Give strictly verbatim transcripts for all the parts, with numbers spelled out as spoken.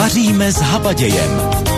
Vaříme s Hapadějem.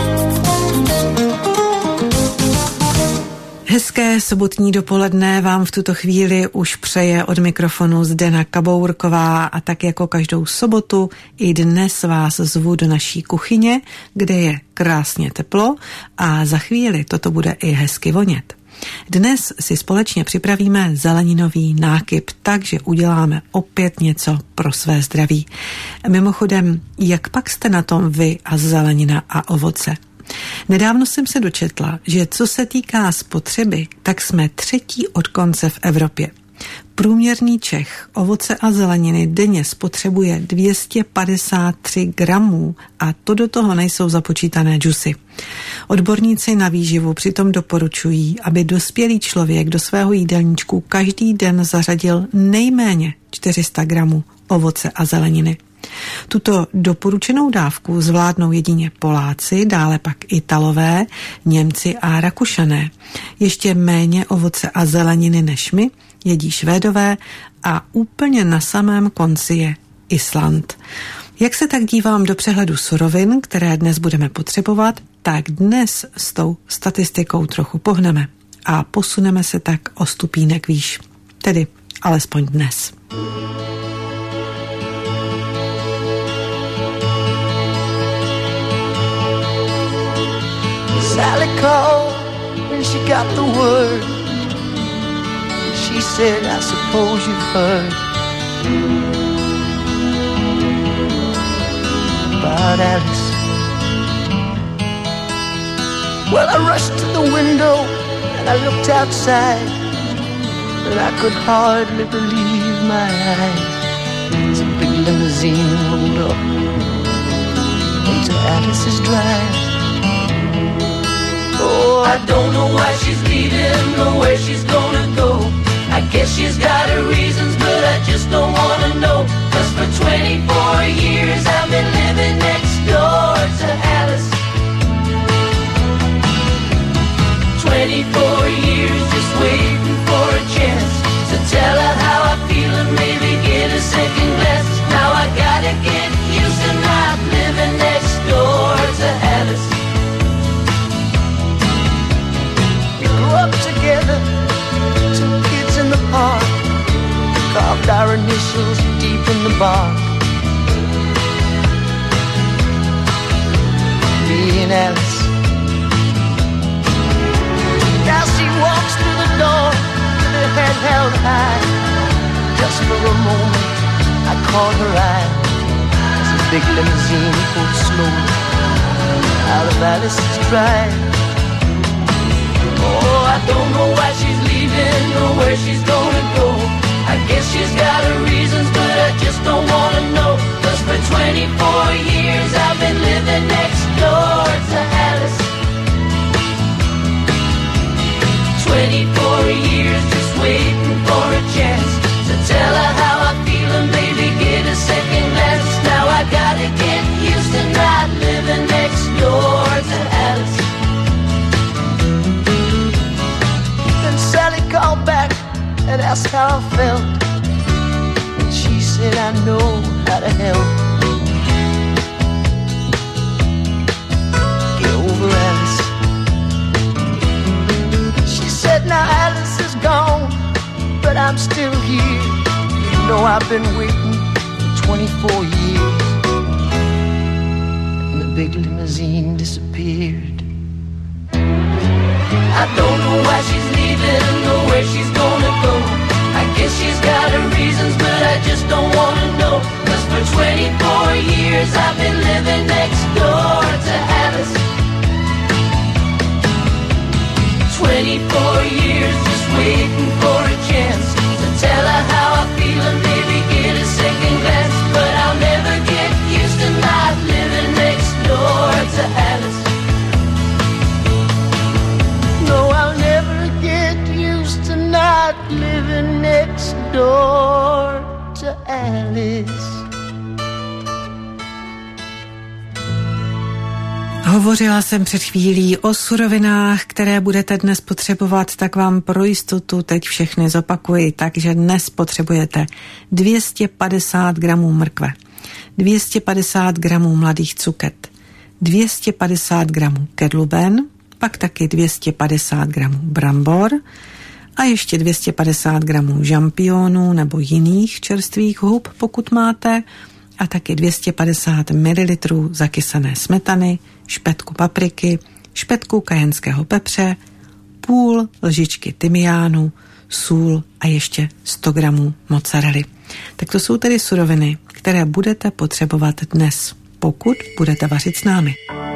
Hezké sobotní dopoledne vám v tuto chvíli už přeje od mikrofonu Zdena Kabourková a tak jako každou sobotu i dnes vás zvu do naší kuchyně, kde je krásně teplo a za chvíli toto bude i hezky vonět. Dnes si společně připravíme zeleninový nákyp, takže uděláme opět něco pro své zdraví. Mimochodem, jak pak jste na tom vy a zelenina a ovoce? Nedávno jsem se dočetla, že co se týká spotřeby, tak jsme třetí od konce v Evropě. Průměrný Čech ovoce a zeleniny denně spotřebuje dvě stě padesát tři gramů a to do toho nejsou započítané džusy. Odborníci na výživu přitom doporučují, aby dospělý člověk do svého jídelníčku každý den zařadil nejméně čtyři sta gramů ovoce a zeleniny. Tuto doporučenou dávku zvládnou jedině Poláci, dále pak Italové, Němci a Rakušané. Ještě méně ovoce a zeleniny než my jedí Švédové a úplně na samém konci je Island. Jak se tak dívám do přehledu surovin, které dnes budeme potřebovat, tak dnes s tou statistikou trochu pohneme a posuneme se tak o stupínek výš. Tedy alespoň dnes. Sally called when she got the word. She said, I suppose you've heard about Alice. Well, I rushed to the window and I looked outside, and I could hardly believe my eyes as a big limousine rolled up into Alice's drive. Oh, I don't know why she's leaving or where she's gonna go. I guess she's got her reasons, but I just don't wanna know. Cause for twenty-four years I've been living next door to Alice. twenty-four years just waiting for a chance to tell her how I feel and maybe get a second glance. Now I gotta get used to not living next door to Alice. Grew up together, two kids in the park, carved our initials deep in the bark. Me and Alice. Now she walks through the door with her head held high. Just for a moment I caught her eye as a big limousine pulled slowly out of Alice's drive. Oh, I don't know why she's leaving or where she's gonna go. I guess she's got her reasons, but I just don't wanna know. Cause for twenty-four years I've been living next door to Alice. twenty-four years just waiting for a chance to tell her how I feel and maybe get a second glance. Now I gotta get used to not living next door to Alice. Sally called back and asked how I felt, and she said, I know how to help. Get over Alice. She said, now Alice is gone, but I'm still here. You know I've been waiting for twenty-four years. And the big limousine disappeared. I don't know why she's leaving or where she's gonna go. I guess she's got her reasons, but I just don't wanna know. Cause for twenty-four years I've been living next door to Alice. twenty-four years just waiting for a chance to tell her how I feel and maybe get a second glance. But I'll never get used to not living next door to Alice. No, I'll never get used to not living next door to Alice. Hovořila jsem před chvílí o surovinách, které budete dnes potřebovat, tak vám pro jistotu teď všechny zopakuji. Takže dnes potřebujete dvě stě padesát gramů mrkve, dvě stě padesát gramů mladých cuket, dvě stě padesát gramů kedluben, pak taky dvě stě padesát gramů brambor a ještě dvě stě padesát gramů žampionů nebo jiných čerstvých hub, pokud máte, a taky dvě stě padesát mililitrů zakysané smetany, špetku papriky, špetku kajenského pepře, půl lžičky tymiánu, sůl a ještě sto gramů mozzarelly. Tak to jsou tedy suroviny, které budete potřebovat dnes, pokud budete vařit s námi.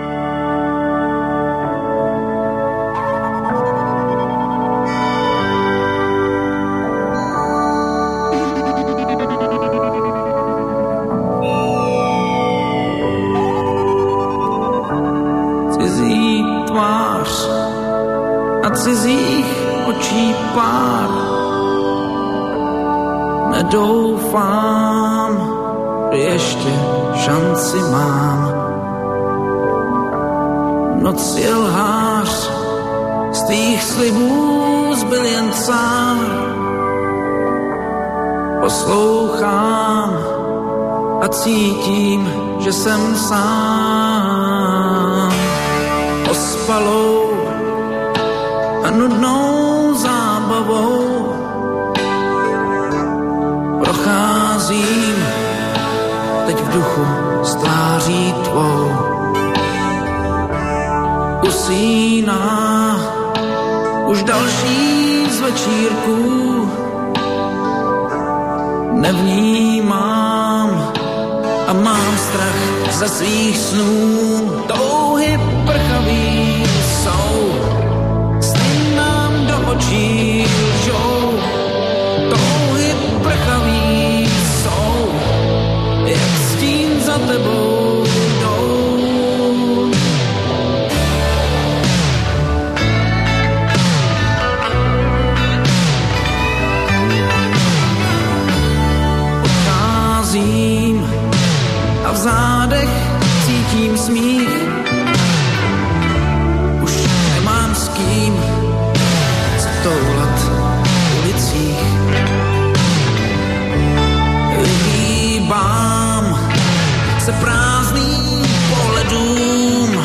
Cizí tvář a cizích očí pár. Nedoufám, že ještě šanci mám. Noc je lhář, z tvých slibů zbyl jen cár. Poslouchám a cítím, že jsem sám. Ospalou a nudnou zábavou procházím teď v duchu s tváří tvou. Usíná už další z večírků, nevnímám a mám strach ze svých snů. Touhy prchavý jsou, sny nám do očí lžou. Touhy prchavý jsou, jak stín za tebou jdou. Odcházím a v zádech cítím smích. Už nemám s kým se toulat v ulicích. Vyhýbám se prázdným pohledům.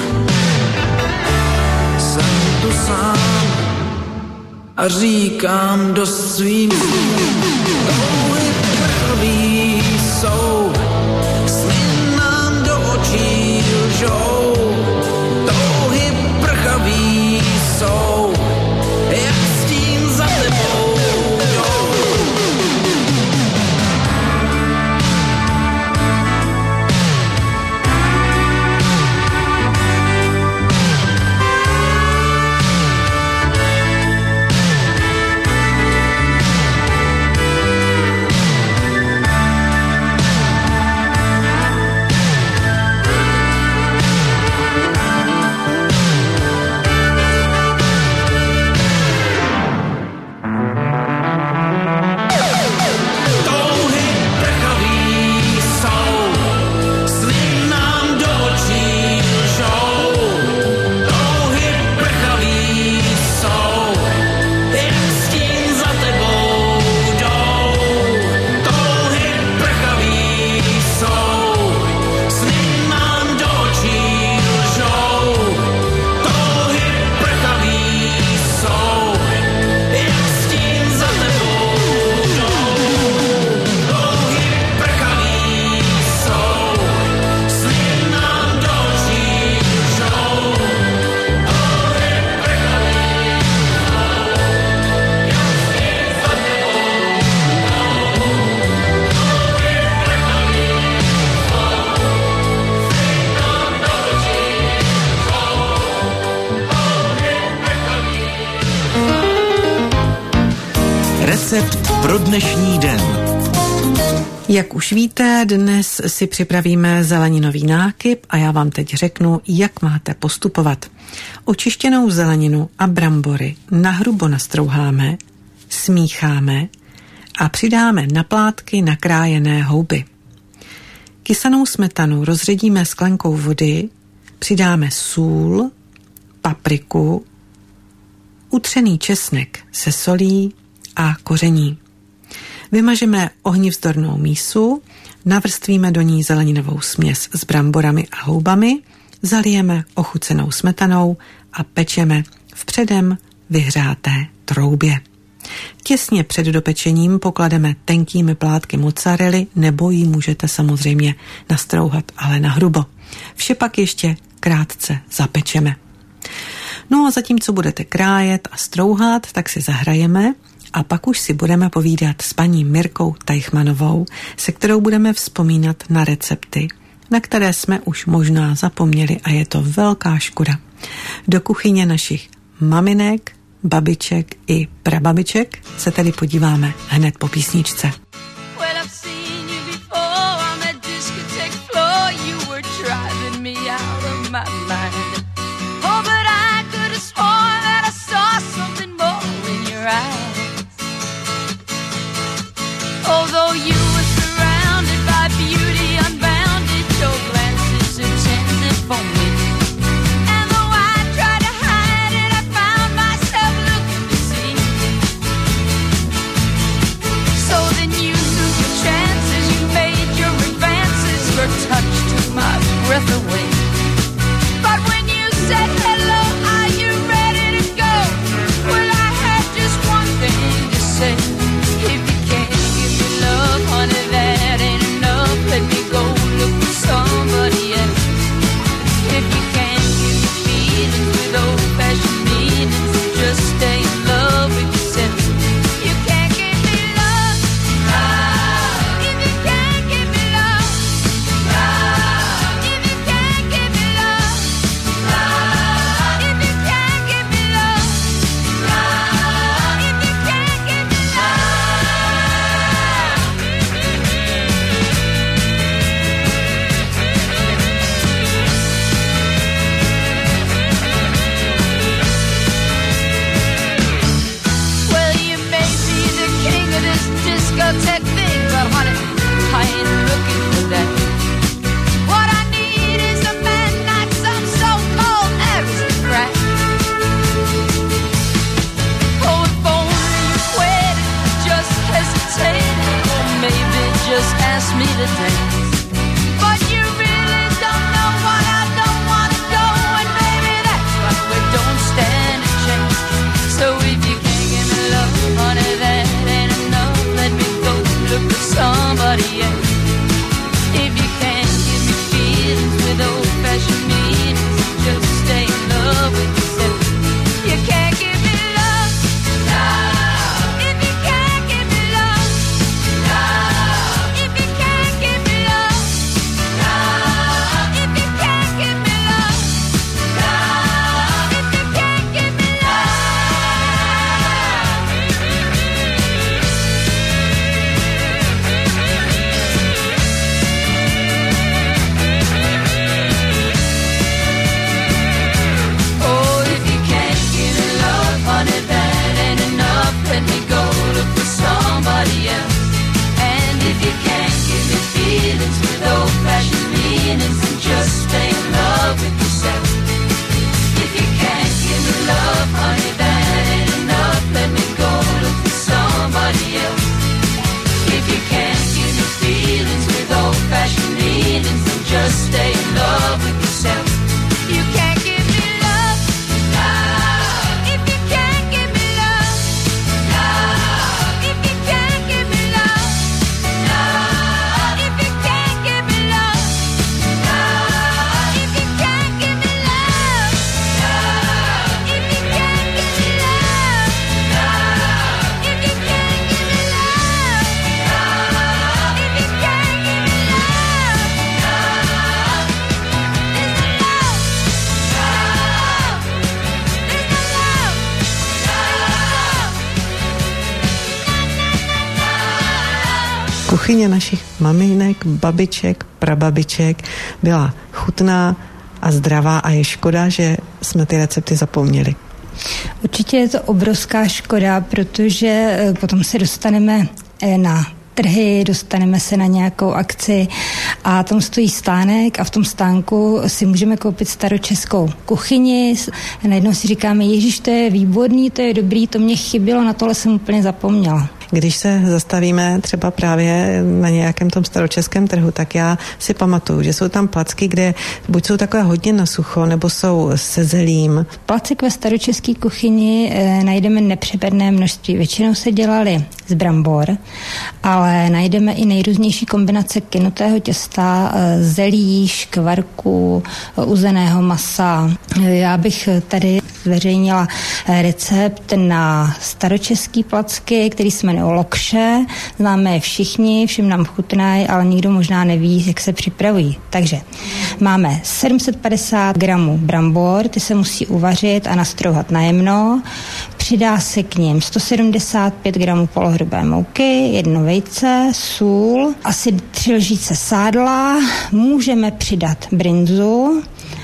Jsem tu sám a říkám dost svým snům. Touhy prchavý jsou, sny nám do očí lžou. Touhy prchavý jsou, jak stín za tebou jdou. Recept pro dnešní den. Jak už víte, dnes si připravíme zeleninový nákyp a já vám teď řeknu, jak máte postupovat. Očištěnou zeleninu a brambory nahrubo nastrouháme, smícháme a přidáme na plátky nakrájené houby. Kysanou smetanu rozředíme sklenkou vody, přidáme sůl, papriku, utřený česnek se solí a koření. Vymažeme ohnivzdornou mísu, navrstvíme do ní zeleninovou směs s bramborami a houbami zalijeme ochucenou smetanou a pečeme v předem vyhřáté troubě. Těsně před dopečením poklademe tenkými plátky mozzarelly, nebo ji můžete samozřejmě nastrouhat, ale nahrubo. Vše pak ještě krátce zapečeme. No a zatímco budete krájet a strouhat, tak si zahrajeme a pak už si budeme povídat s paní Mirkou Teichmanovou, se kterou budeme vzpomínat na recepty, na které jsme už možná zapomněli a je to velká škoda. Do kuchyně našich maminek, babiček i prababiček se tedy podíváme hned po písničce. Although you were surrounded by beauty unbounded, your glances intended for me. And though I tried to hide it, I found myself looking to see. So then you took your chances, you made your advances, your touch took my breath away. But when you said hello, are you ready to go? Well, I had just one thing to say. Let me go look for somebody else. If you can't give me feelings with old-fashioned meanings, just stay in love with yourself. You can't give me love, love. If you can't give me love, love. If you can't give me love, love. If you can't give me love, love. If you can't give me love. Discotheque thing, but honey, I ain't looking for that. What I need is a man, not some so-called aristocrat. Oh, if only you quit, just hesitate, or maybe just ask me to dance. But you really don't know why I don't want to go, and maybe that's why we don't stand a chance. So if you can't give me love, honey, that ain't enough. Let me go look for somebody else. If you can't give me feelings with old-fashioned meanings, just stay in love with yourself. You can't give me love, love. If you can't give me love, love. If you can't give me love, love. If you can't give me love, love. If you can't give me love. Let me go look for somebody else. And if you can't give me feelings with old-fashioned meanings, then just stay in love with yourself. If you can't give me love, honey, that ain't enough. Let me go look for somebody else. If you can't give me feelings with old-fashioned meanings, then just stay in love with yourself. You can't give me love, love. If you can't give me love, love. If you can't give me love, love. If you can't give me love, love. If you can't give me love, love. If you can't give me love, love. If you can't give me love, love. If you can't give me love, love. There's no love, love. There's no love, love. Kuchyně našich maminek, babiček, prababiček byla chutná a zdravá a je škoda, že jsme ty recepty zapomněli. Určitě je to obrovská škoda, protože potom se dostaneme na trhy, dostaneme se na nějakou akci a tam stojí stánek a v tom stánku si můžeme koupit staročeskou kuchyni. Najednou si říkáme, ježiš, to je výborný, to je dobrý, to mě chybělo, na tohle jsem úplně zapomněla. Když se zastavíme třeba právě na nějakém tom staročeském trhu, tak já si pamatuju, že jsou tam placky, kde buď jsou takové hodně na sucho, nebo jsou se zelím. Placek ve staročeské kuchyni e, najdeme nepřeberné množství. Většinou se dělaly z brambor, ale najdeme i nejrůznější kombinace kynutého těsta, e, zelí, škvarků, e, uzeného masa. E, já bych tady zveřejnila recept na staročeský placky, který se jmenuje lokše. Známe je všichni, všem nám chutnají, ale nikdo možná neví, jak se připravují. Takže máme sedm set padesát gramů brambor, ty se musí uvařit a nastrouhat najemno. Přidá se k nim sto sedmdesát pět gramů polohrubé mouky, jedno vejce, sůl, asi tři lžíce sádla. Můžeme přidat brinzu,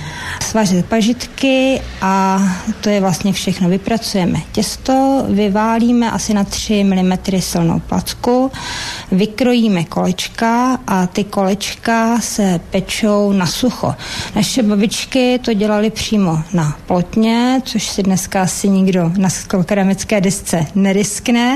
svařit pažitky a to je vlastně všechno. Vypracujeme těsto, vyválíme asi na tři milimetry silnou placku, vykrojíme kolečka a ty kolečka se pečou na sucho. Naše babičky to dělali přímo na plotně, což si dneska asi nikdo na keramické desce neriskne,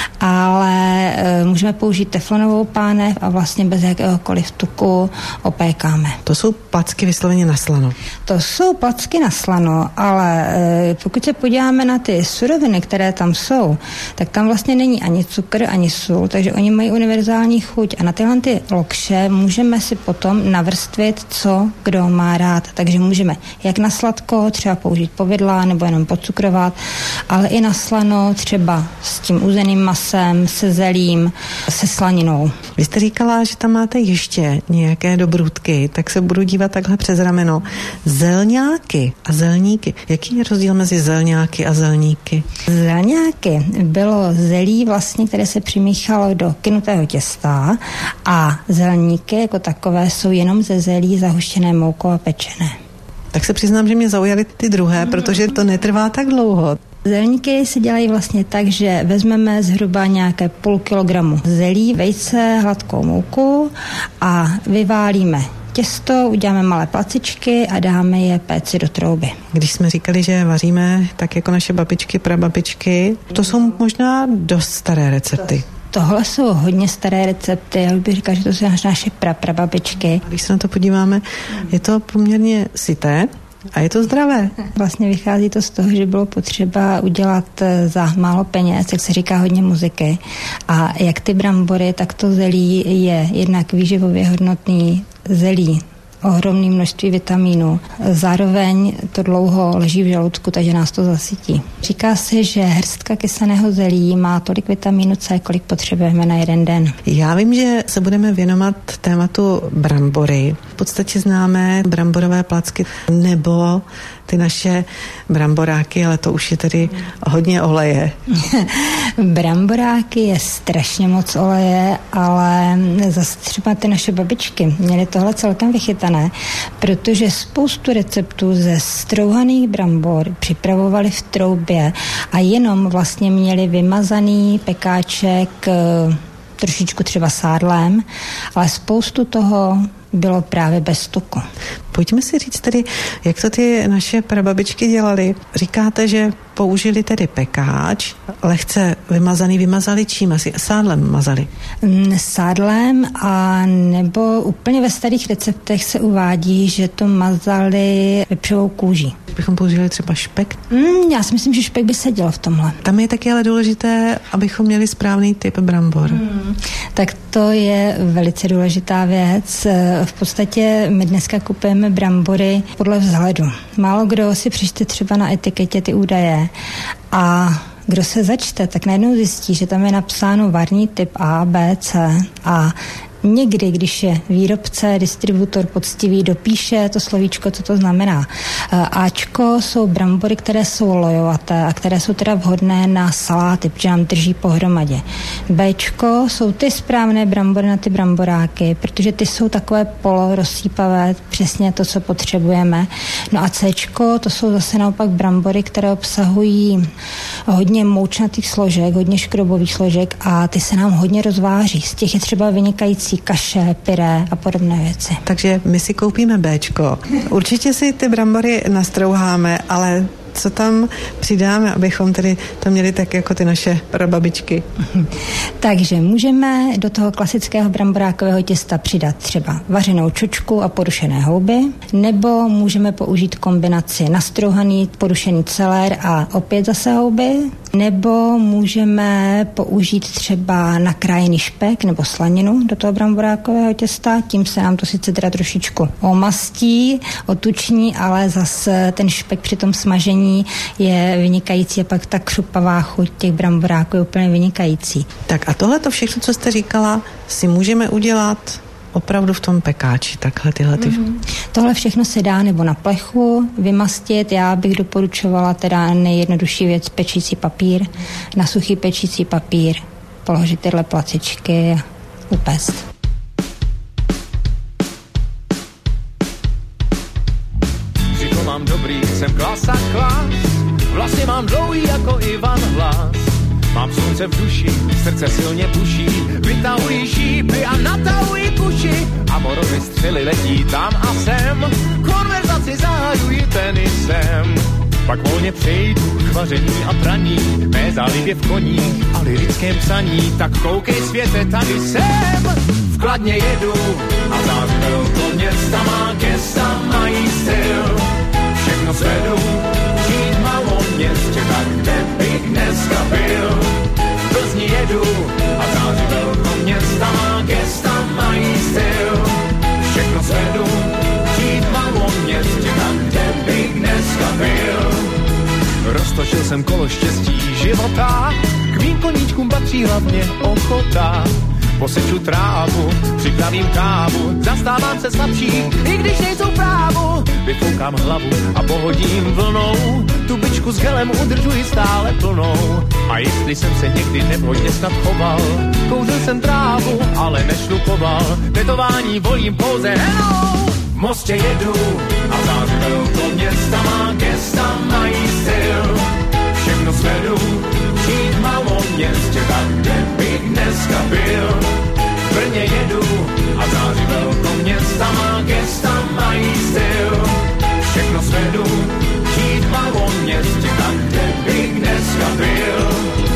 ale e, můžeme použít teflonovou pánev a vlastně bez jakéhokoliv tuku opékáme. To jsou placky vysloveně na slano. To jsou placky na slano, ale e, pokud se podíváme na ty suroviny, které tam jsou, tak tam vlastně není ani cukr, ani sůl, takže oni mají univerzální chuť a na tyhle ty lokše můžeme si potom navrstvit, co kdo má rád. Takže můžeme jak na sladko třeba použít povidla nebo jenom pocukrovat, ale i na slano třeba s tím uzeným masem, se zelím, se slaninou. Vy jste říkala, že tam máte ještě nějaké dobrůdky, tak se budu dívat takhle přes rameno. Zelňáky a zelníky. Jaký je rozdíl mezi zelňáky a zelníky? Zelňáky bylo zelí vlastně, které se přimíchalo do kynutého těsta a zelníky jako takové jsou jenom ze zelí zahuštěné moukou a pečené. Tak se přiznám, že mě zaujaly ty druhé, protože to netrvá tak dlouho. Zelníky se dělají vlastně tak, že vezmeme zhruba nějaké půl kilogramu zelí, vejce, hladkou mouku a vyválíme těsto, uděláme malé placičky a dáme je péci do trouby. Když jsme říkali, že vaříme tak jako naše babičky, prababičky, to jsou možná dost staré recepty. Tohle jsou hodně staré recepty, já bych říkala, že to jsou naše pra, prababičky. Když se na to podíváme, je to poměrně syté a je to zdravé. Vlastně vychází to z toho, že bylo potřeba udělat za málo peněz, jak se říká, hodně muziky. A jak ty brambory, tak to zelí je jednak výživově hodnotný zelí, ohromné množství vitamínů. Zároveň to dlouho leží v žaludku, takže nás to zasytí. Říká se, že hrstka kysaného zelí má tolik vitamínu C, kolik potřebujeme na jeden den. Já vím, že se budeme věnovat tématu brambory. V podstatě známe bramborové placky nebo ty naše bramboráky, ale to už je tedy hodně oleje. Bramboráky je strašně moc oleje, ale zase třeba ty naše babičky měly tohle celkem vychytané, protože spoustu receptů ze strouhaných brambor připravovali v troubě a jenom vlastně měli vymazaný pekáček trošičku třeba sádlem, ale spoustu toho bylo právě bez tuku. Pojďme si říct tedy, jak to ty naše prababičky dělali. Říkáte, že použili tedy pekáč, lehce vymazaný, vymazali čím? Asi sádlem mazali? Sádlem a nebo úplně ve starých receptech se uvádí, že to mazali vepřovou kůží. Bychom použili třeba špek? Mm, já si myslím, že špek by seděl v tomhle. Tam je taky ale důležité, abychom měli správný typ brambor. Mm, tak to je velice důležitá věc. V podstatě my dneska kupujeme brambory podle vzhledu. Málo kdo si přečte třeba na etiketě ty údaje a kdo se začte, tak najednou zjistí, že tam je napsáno varný typ A, B, C a někdy, když je výrobce, distributor poctivý, dopíše to slovíčko, co to znamená. Ačko jsou brambory, které jsou lojovaté a které jsou teda vhodné na saláty, protože nám drží pohromadě. Bčko jsou ty správné brambory na ty bramboráky, protože ty jsou takové polorozsýpavé, přesně to, co potřebujeme. No a Cčko, to jsou zase naopak brambory, které obsahují hodně moučnatých složek, hodně škrobových složek a ty se nám hodně rozváří. Z těch je třeba vynikající kaše, pyré a podobné věci. Takže my si koupíme Béčko. Určitě si ty brambory nastrouháme, ale co tam přidáme, abychom tedy to měli tak jako ty naše prababičky? Takže můžeme do toho klasického bramborákového těsta přidat třeba vařenou čočku a porušené houby, nebo můžeme použít kombinaci nastrouhaný porušený celér a opět zase houby, nebo můžeme použít třeba nakrájený špek nebo slaninu do toho bramborákového těsta, tím se nám to sice teda trošičku omastí, otuční, ale zase ten špek při tom smažení je vynikající a pak ta křupavá chuť těch bramboráků je úplně vynikající. Tak a tohle to všechno, co jste říkala, si můžeme udělat opravdu v tom pekáči, takhle tyhle ty... Mm-hmm. Tohle všechno se dá nebo na plechu vymastit. Já bych doporučovala teda nejjednodušší věc pečící papír, na suchý pečící papír položit tyhle placičky a upést. Břicho mám dobrý, jsem klasa klas, vlasy mám dlouhý jako Ivan Hlas. Mám slunce v duši, srdce silně puší, vytahují šípy a natahují kuši. A morové střely letí tam a sem, konverzaci zahajují tenisem. Pak volně přejdu k vaření a praní, mé zálibě v koních a lirickém psaní. Tak koukej světe, tady jsem, v Kladně jedu a zářil to města má gesta, mají styl. Všechno svedu, žít malou městě, tak kde bych dneska byl. V Plzni jedu a zářil to města má gesta, mají styl. Všechno svedu, žít malou městě, tak kde bych dneska byl. Roztočil jsem kolo štěstí života, k mým koníčkům patří hlavně ochota. Poseču trávu, připravím kávu, zastávám se slabší, i když nejsou právu. Vyfoukám hlavu a pohodím vlnou, tu bičku s gelem udržuji stále plnou. A jestli jsem se někdy nevhodně snad choval, kouřil jsem trávu, ale nešlukoval. Tetování volím pouze hello. V Mostě jedu a zářil to města má gesta, mají styl. Všechno svedu, žít malou městě, tak kde bych dneska byl. V Brně jedu a zářil to města má gesta, mají styl. Všechno svedu, žít malou městě, tak kde bych dneska byl.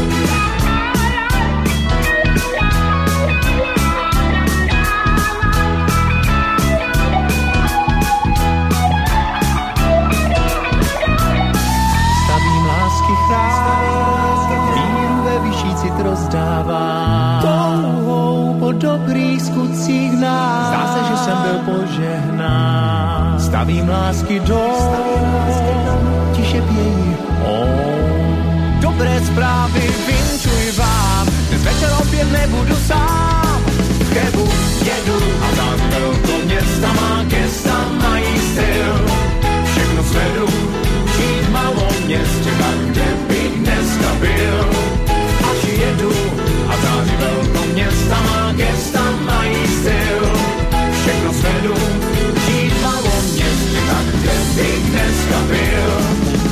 Víru ve vyšší cit rozdává, touhou po dobrých skutcích nás. Zdá se, že jsem byl požehnán. Stavím lásky dom, tiše pějí om. Dobré zprávy vinčuji vám, dnes večer opět nebudu sám. V Chebu jedu a zářil to města má gesta, mají styl. Všechno svedu, žít malou městě, tak kde bych dneska byl. Až jedu a zářil to města má gesta, mají styl. Všechno svedu, žít malou městě, tak kde bych dneska byl.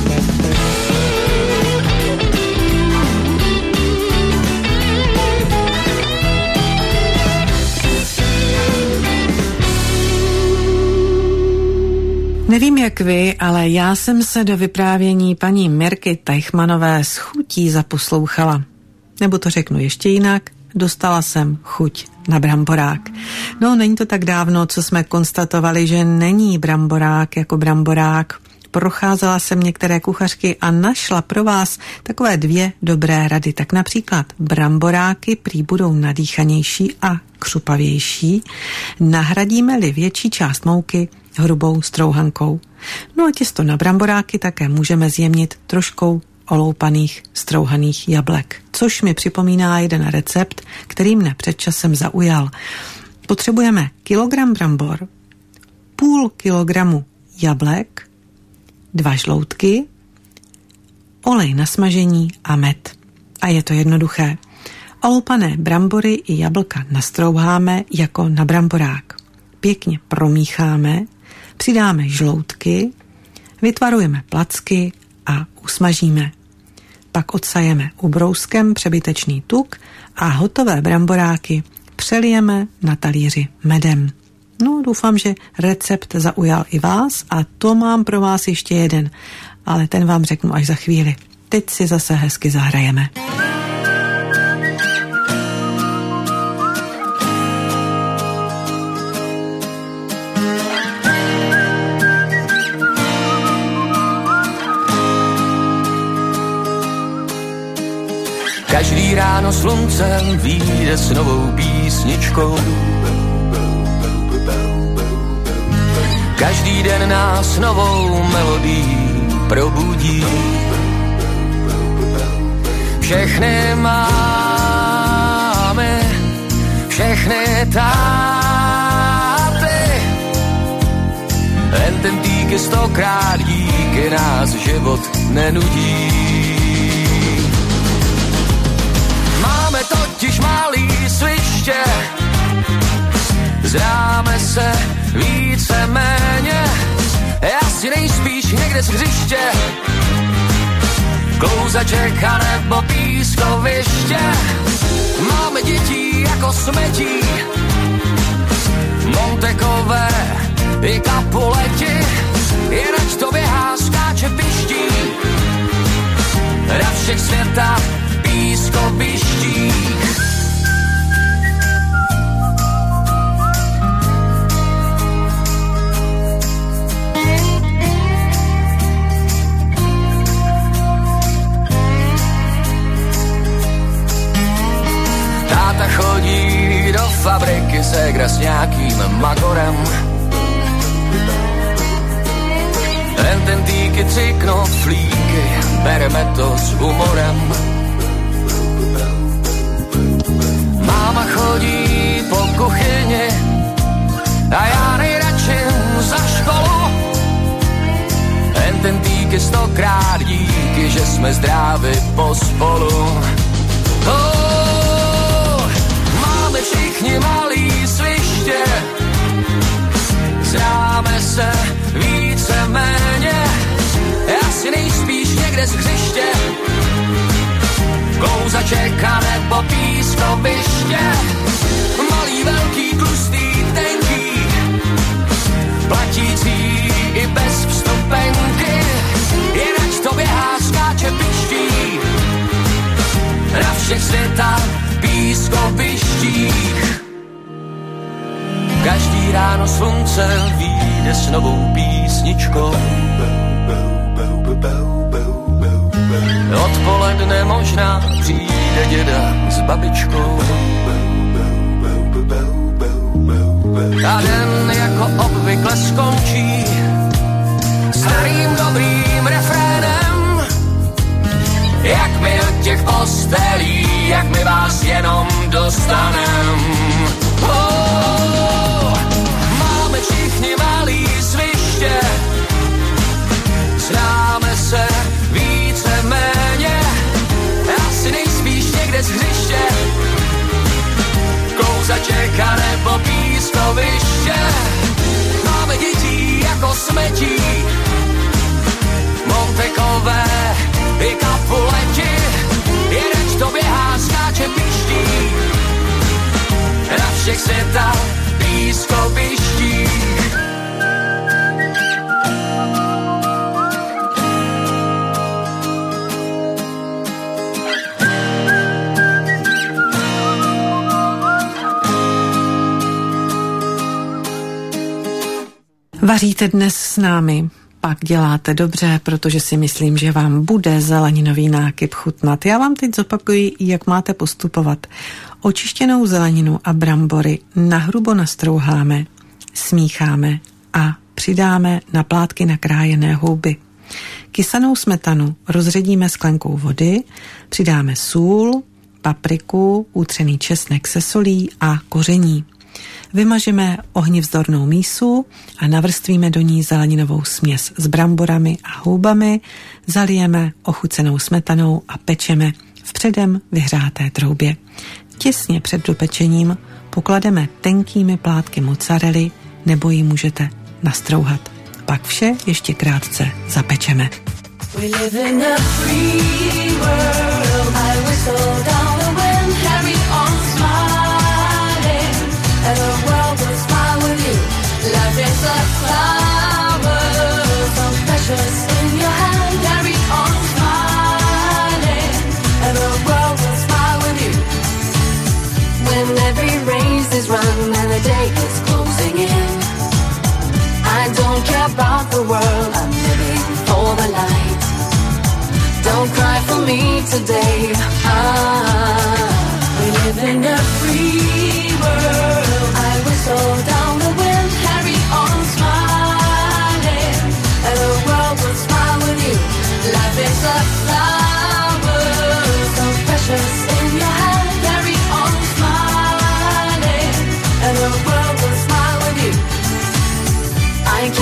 Nevím jak vy, ale já jsem se do vyprávění paní Mirky Teichmannové s chutí zaposlouchala. Nebo to řeknu ještě jinak, dostala jsem chuť na bramborák. No, není to tak dávno, co jsme konstatovali, že není bramborák jako bramborák. Procházela jsem některé kuchařky a našla pro vás takové dvě dobré rady. Tak například bramboráky prý budou nadýchanější a křupavější, nahradíme-li větší část mouky hrubou strouhankou. No a těsto na bramboráky také můžeme zjemnit troškou oloupaných strouhaných jablek, což mi připomíná jeden recept, který mne před časem zaujal. Potřebujeme kilogram brambor, půl kilogramu jablek, dva žloutky, olej na smažení a med. A je to jednoduché. Oloupané brambory i jablka nastrouháme jako na bramborák. Pěkně promícháme, přidáme žloutky, vytvarujeme placky a usmažíme. Pak odsajeme ubrouskem přebytečný tuk a hotové bramboráky přelijeme na talíři medem. No, doufám, že recept zaujal i vás a to mám pro vás ještě jeden. ale ten vám řeknu až za chvíli. Teď si zase hezky zahrajeme. Každý ráno sluncem vyjde s novou písničkou. Každý den nás novou melodií probudí. Všechny máme, všechny táty. Jen ten díky stokrát díky nás život nenudí. Máme totiž malý sviště, známe se více méně, asi nejspíš někde z hřiště, klouzaček a nebo pískoviště. Máme dětí jako smetí, Montekové i Capuleti, jen ať to běhá, skáče, piští, na všech světa pískovištích. Táta chodí do fabriky, ségra s nějakým magorem. Jen ten týky, tři knoflíky, bereme to s humorem. Máma chodí po kuchyni a já nejradši za školu. Jen ten týky, stokrát díky, že jsme zdraví pospolu. Oh, máme všichni malý sviště, známe se více méně, asi nejspíš někde z hřiště, klouzaček a nebo pískoviště. Malý, velký, tlustý, tenký, platící i bez vstupenky, jen ať to běhá, skáče, piští, na všech světa pískovištích. Každý ráno slunce vyjde s novou písničkou. Odpoledne možná přijde děda s babičkou. A den jako obvykle skončí starým dobrým refrénem. Jak my do těch postelí, jak my vás jenom dostanem. Oh, máme všichni malý sviště, známe se více méně, asi nejspíš někde z hřiště, klouzaček a nebo pískoviště. Máme dětí jako smetí, Montekové i Capuleti, jedeč to běhá, skáče, piští, na všech světa pískovištích. Vaříte dnes s námi? Pak děláte dobře, protože si myslím, že vám bude zeleninový nákyp chutnat. Já vám teď zopakuji, jak máte postupovat. Očištěnou zeleninu a brambory nahrubo nastrouháme, smícháme a přidáme na plátky nakrájené houby. Kysanou smetanu rozředíme sklenkou vody, přidáme sůl, papriku, utřený česnek se solí a koření. Vymažeme ohnivzdornou mísu a navrstvíme do ní zeleninovou směs s bramborami a houbami, zalijeme ochucenou smetanou a pečeme v předem vyhřáté troubě. Těsně před dopečením poklademe tenkými plátky mozzarelly nebo ji můžete nastrouhat. Pak vše ještě krátce zapečeme. We live in a free world. I whistle down the wind, carry on smiling, and the world will smile with you. Life is a flower, so precious in your hand.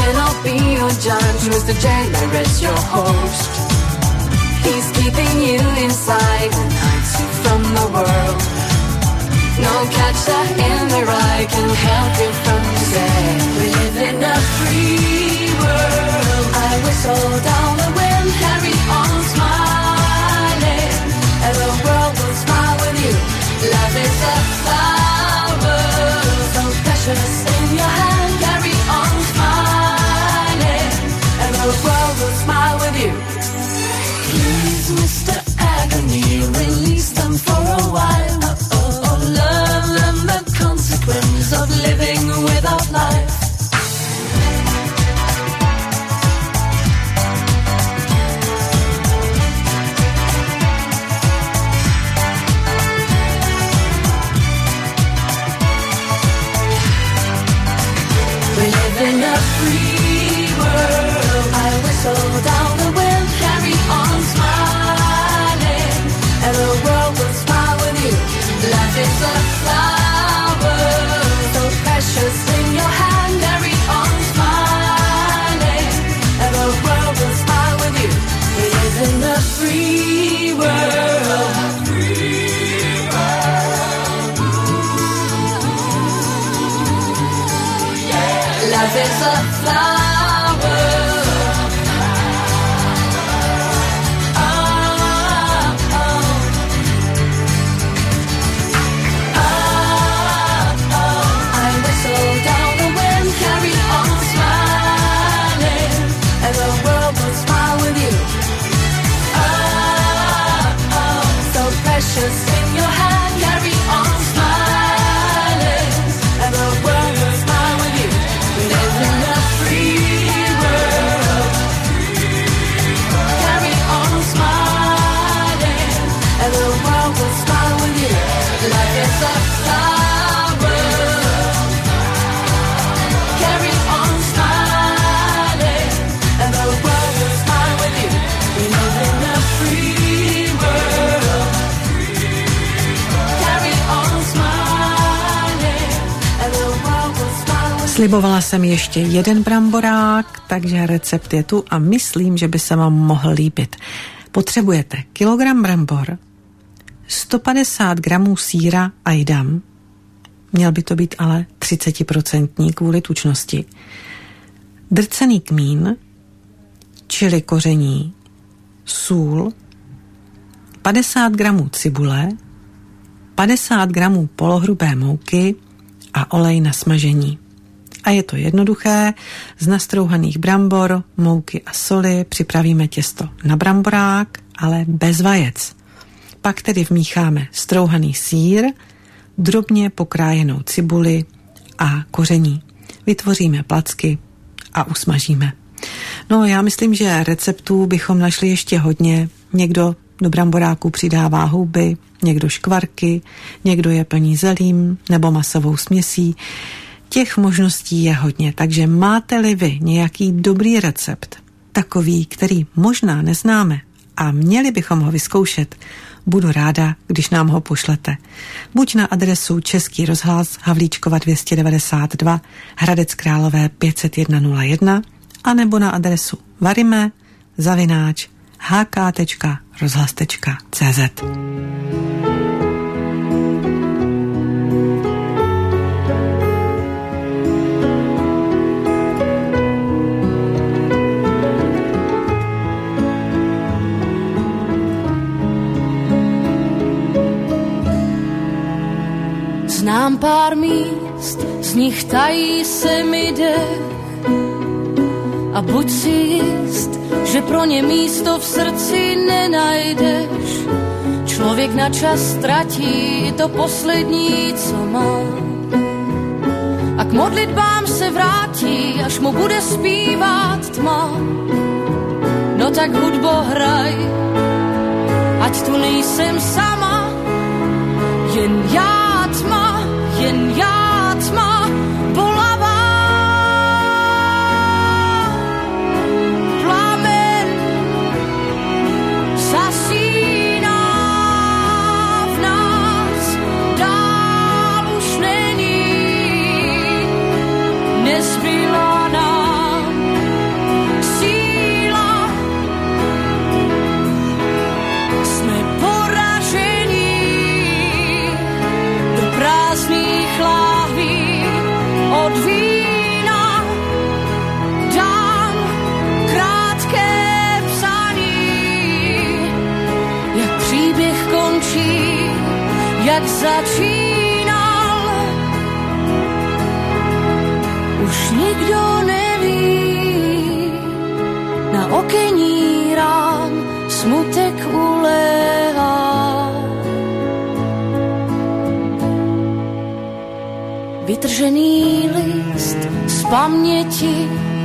then I'll be your judge. Mister Jailer is your host. He's keeping you inside and hides you from the world. No catcher in the rye can help you from today. We live in a free world. I whistle down the wind, carry on smiling, and the world will smile with you. Love is a flower, so precious in your hand. Carry on smiling, and the world will smile with you. Please, Mister Agony, release them for a while. Oh, oh, oh, learn them the consequence of living without life. We live in a free world. I whistle down the wind, carry on smiling, and the world will smile with you. Life is a flower, so precious in your hand. Carry on smiling, and the world will smile with you. We live in a free world. Life is a flower. Oh, oh. Oh, oh. I whistle down the wind, carry on smiling, and the world will smile with you. Oh, oh. So precious in your hand, carry on smiling, and the world will smile with you. We live in a free world. Carry on smiling, and the world will smile with you. Life is a flower. Carry on smiling, and the world will smile with you. We live in a free world. Carry on smiling, and the world will smile with you. Slibovala jsem ještě jeden bramborák, takže recept je tu a myslím, že by se vám mohl líbit. Potřebujete kilogram brambor, sto padesát gramů sýra a jdam, měl by to být ale třicet procent kvůli tučnosti, drcený kmín, čili koření, sůl, padesát gramů cibule, padesát gramů polohrubé mouky a olej na smažení. A je to jednoduché, z nastrouhaných brambor, mouky a soli připravíme těsto na bramborák, ale bez vajec. Pak tedy vmícháme strouhaný sýr, drobně pokrájenou cibuli a koření. Vytvoříme placky a usmažíme. No, já myslím, že receptů bychom našli ještě hodně. Někdo do bramboráku přidává houby, někdo škvarky, někdo je plní zelím nebo masovou směsí. Těch možností je hodně, takže máte-li vy nějaký dobrý recept, takový, který možná neznáme a měli bychom ho vyzkoušet, budu ráda, když nám ho pošlete. Buď na adresu Český rozhlas Havlíčkova dvě stě devadesát dva, Hradec Králové pět set jedna nula jedna, anebo na adresu varime zavináč hk tečka rozhlas tečka cz. Znám pár míst, z nich tají se mi dech. A buď si jist, že pro ně místo v srdci nenajdeš. Člověk na čas ztratí to poslední, co má. A k modlitbám se vrátí, až mu bude zpívat tma. No tak hudbo hraj, ať tu nejsem sama, jen já tma, jen já tma, bolavá. Plamen zasíná v nás, dál už není, nezbyla nám jak začínal. Už nikdo neví, na okení rám smutek uléhá. Vytržený list z paměti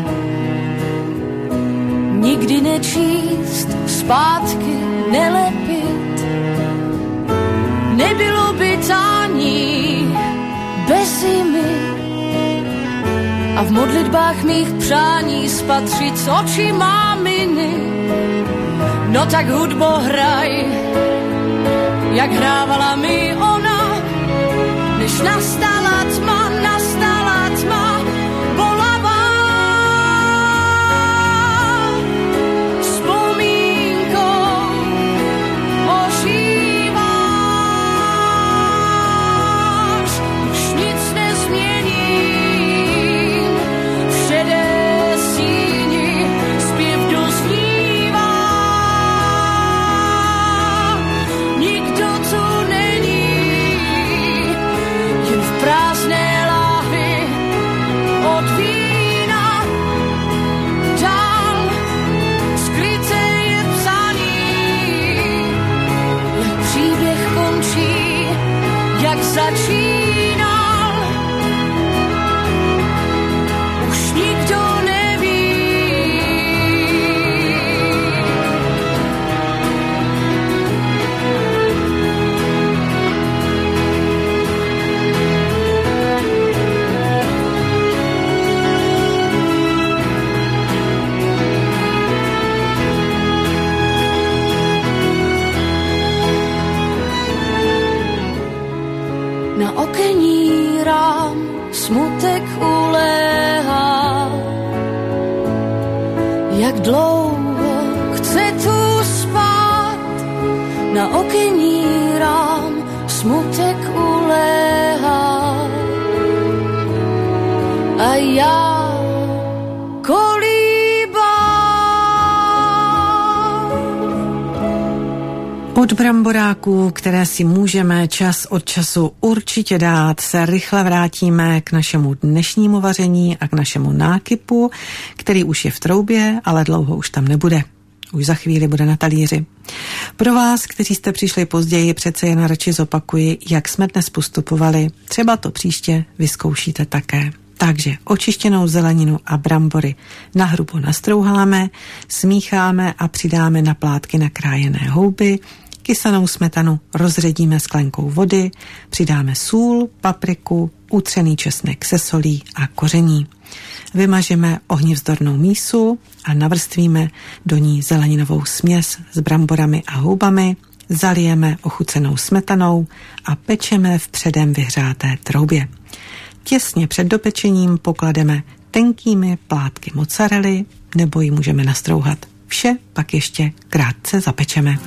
nikdy nečíst, zpátky nelepit. Nebylo by tání bez zimy a v modlitbách mých přání spatřit z očí máminy. No tak hudbo hraj, jak hrávala mi ona, než nastala tma, nastala tma bolavá. Vzpomínkou ožíváš, už nic nezměním, v šedé síni zpěv doznívá. Nikdo tu není, jen v prázdné láhvi od vína. Dál skryté je psaní, jak příběh končí, jak začínal. Už nikdo neví. Na okení rám smutek uléhá. Jak dlouho chce tu spát, na okení rám smutek uléhá. A já Od bramboráků, které si můžeme čas od času určitě dát, se rychle vrátíme k našemu dnešnímu vaření a k našemu nákypu, který už je v troubě, ale dlouho už tam nebude. Už za chvíli bude na talíři. Pro vás, kteří jste přišli později, přece jen radši zopakuji, jak jsme dnes postupovali. Třeba to příště vyzkoušíte také. Takže očištěnou zeleninu a brambory nahrubo nastrouháme, smícháme a přidáme na plátky nakrájené houby, kysanou smetanu rozředíme sklenkou vody, přidáme sůl, papriku, utřený česnek se solí a koření. Vymažeme ohnivzdornou mísu a navrstvíme do ní zeleninovou směs s bramborami a houbami, zalijeme ochucenou smetanou a pečeme v předem vyhřáté troubě. Těsně před dopečením poklademe tenkými plátky mozzarelly nebo ji můžeme nastrouhat. Vše pak ještě krátce zapečeme.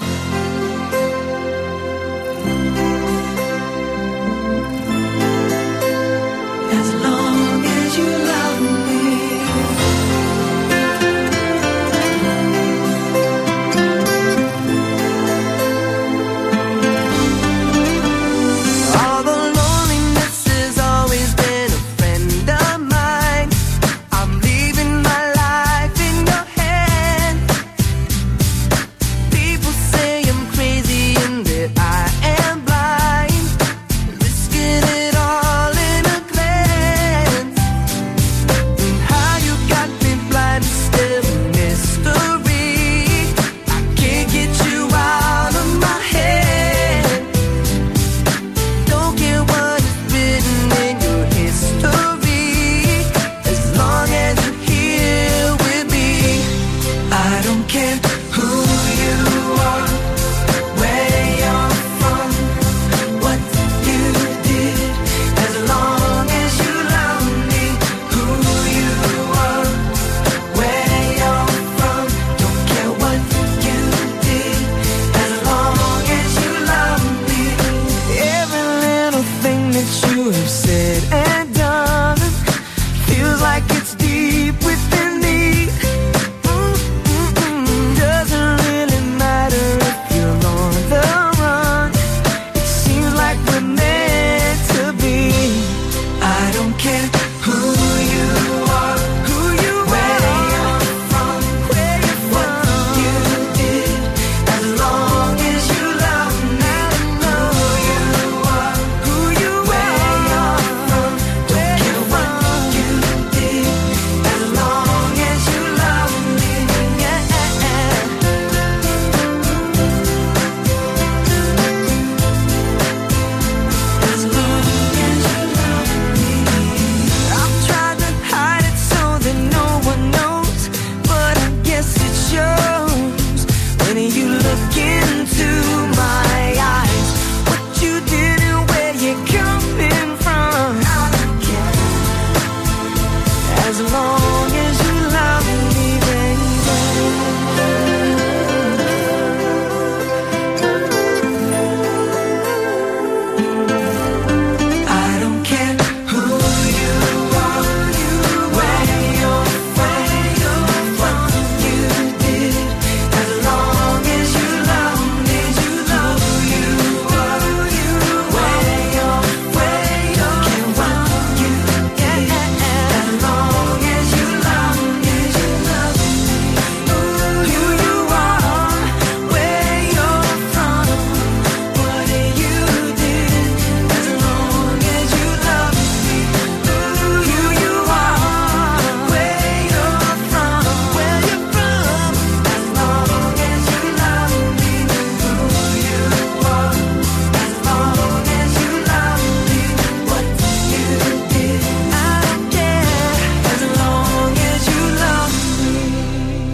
Say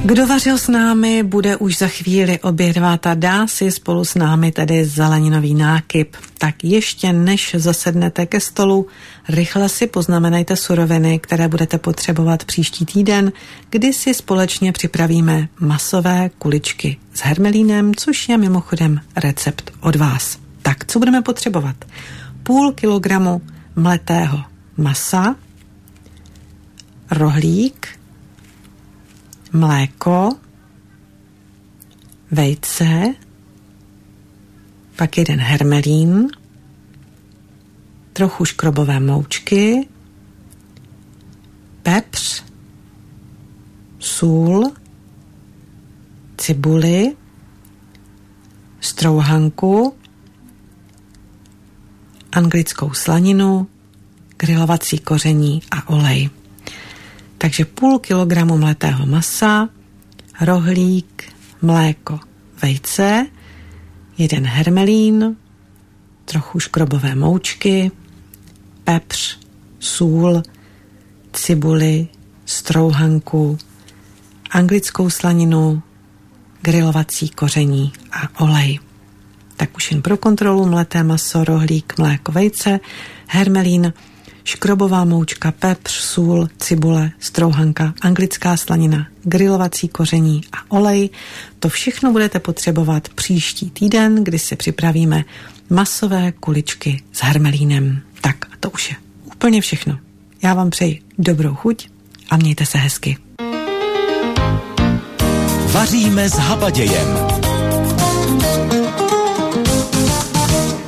Kdo vařil s námi, bude už za chvíli obědvat a dá si spolu s námi tedy zeleninový nákyp. Tak ještě než zasednete ke stolu, rychle si poznamenajte suroviny, které budete potřebovat příští týden, kdy si společně připravíme masové kuličky s hermelínem, což je mimochodem recept od vás. Tak, co budeme potřebovat? Půl kilogramu mletého masa, rohlík, mléko, vejce, pak jeden hermelín, trochu škrobové moučky, pepř, sůl, cibuli, strouhanku, anglickou slaninu, grilovací koření a olej. Takže půl kilogramu mletého masa, rohlík, mléko, vejce, jeden hermelín, trochu škrobové moučky, pepř, sůl, cibuli, strouhanku, anglickou slaninu, grilovací koření a olej. Tak už jen pro kontrolu: mleté maso, rohlík, mléko, vejce, hermelín, škrobová moučka, pepř, sůl, cibule, strouhanka, anglická slanina, grilovací koření a olej. To všechno budete potřebovat příští týden, kdy si připravíme masové kuličky s hermelínem. Tak a to už je úplně všechno. Já vám přeji dobrou chuť a mějte se hezky. Vaříme s Habadějem.